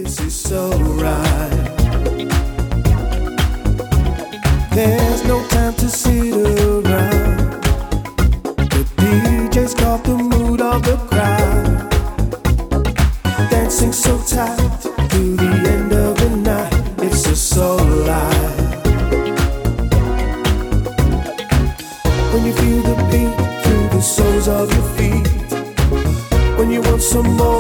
This is so right. There's no time to sit around. The DJ's got the mood of the crowd, dancing so tight to the end of the night. It's a soul life. When you feel the beat through the soles of your feet, when you want some more